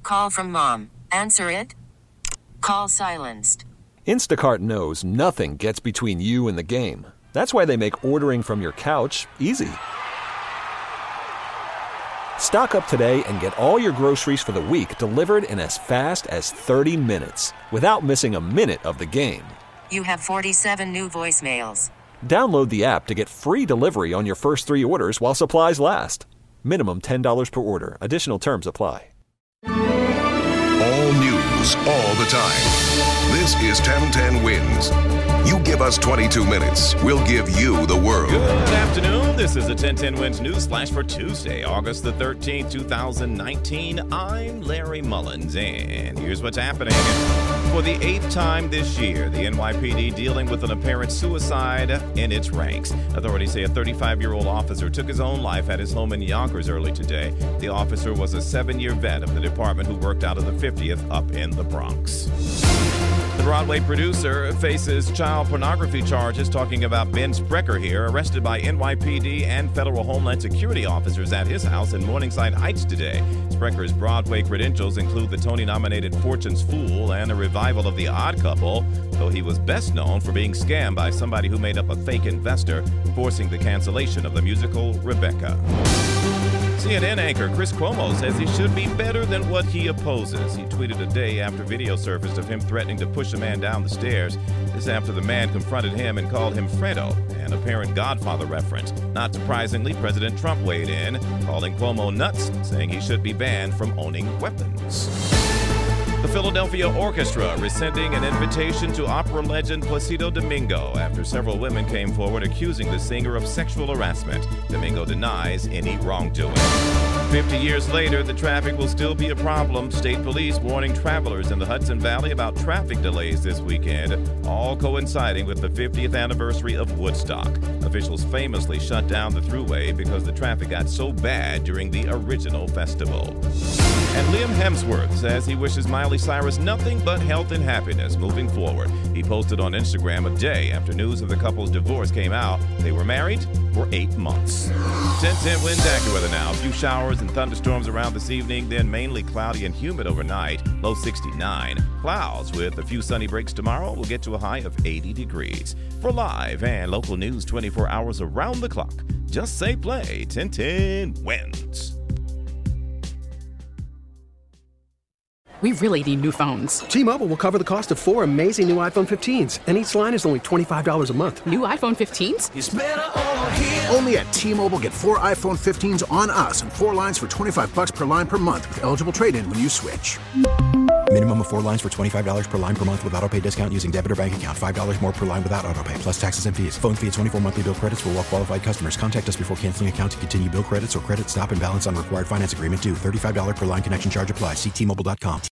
call from mom. Answer it. Call silenced. Instacart knows nothing gets between you and the game. That's why they make ordering from your couch easy. Stock up today and get all your groceries for the week delivered in as fast as 30 minutes without missing a minute of the game. You have 47 new voicemails. Download the app to get free delivery on your first 3 orders while supplies last. Minimum $10 per order. Additional terms apply. All news, all the time. This is 1010 Wins. You give us 22 minutes, we'll give you the world. Good afternoon. This is a 1010 Wins News Flash for Tuesday, August the 13th, 2019. I'm Larry Mullins, and here's what's happening. For the 8th time this year, the NYPD dealing with an apparent suicide in its ranks. Authorities say a 35-year-old officer took his own life at his home in Yonkers early today. The officer was a 7-year vet of the department who worked out of the 50th up in the Bronx. The Broadway producer faces child pornography charges, talking about Ben Sprecher here, arrested by NYPD and federal Homeland Security officers at his house in Morningside Heights today. Sprecher's Broadway credentials include the Tony-nominated Fortune's Fool and a revival of The Odd Couple, though he was best known for being scammed by somebody who made up a fake investor, forcing the cancellation of the musical Rebecca. CNN anchor Chris Cuomo says he should be better than what he opposes. He tweeted a day after video surfaced of him threatening to push a man down the stairs. This after the man confronted him and called him Fredo, an apparent Godfather reference. Not surprisingly, President Trump weighed in, calling Cuomo nuts, saying he should be banned from owning weapons. The Philadelphia Orchestra rescinding an invitation to opera legend Placido Domingo after several women came forward accusing the singer of sexual harassment. Domingo denies any wrongdoing. 50 years later, the traffic will still be a problem. State police warning travelers in the Hudson Valley about traffic delays this weekend, all coinciding with the 50th anniversary of Woodstock. Officials famously shut down the thruway because the traffic got so bad during the original festival. And Liam Hemsworth says he wishes Miley Cyrus nothing but health and happiness moving forward. He posted on Instagram a day after news of the couple's divorce came out. They were married for 8 months. 10-10 Winds AccuWeather now. A few showers and thunderstorms around this evening, then mainly cloudy and humid overnight. Low 69. Clouds with a few sunny breaks tomorrow. We'll get to a high of 80 degrees. For live and local news 24 hours around the clock, just say play 10-10 Winds. We really need new phones. T-Mobile will cover the cost of 4 amazing new iPhone 15s, and each line is only $25 a month. New iPhone 15s? It's better over here. Only at T-Mobile, get 4 iPhone 15s on us and 4 lines for $25 per line per month with eligible trade-in when you switch. Minimum of 4 lines for $25 per line per month with autopay discount using debit or bank account. $5 more per line without autopay, plus taxes and fees. Phone fee at 24 monthly bill credits for well-qualified customers. Contact us before canceling account to continue bill credits or credit stop and balance on required finance agreement due. $35 per line connection charge applies. See T-Mobile.com.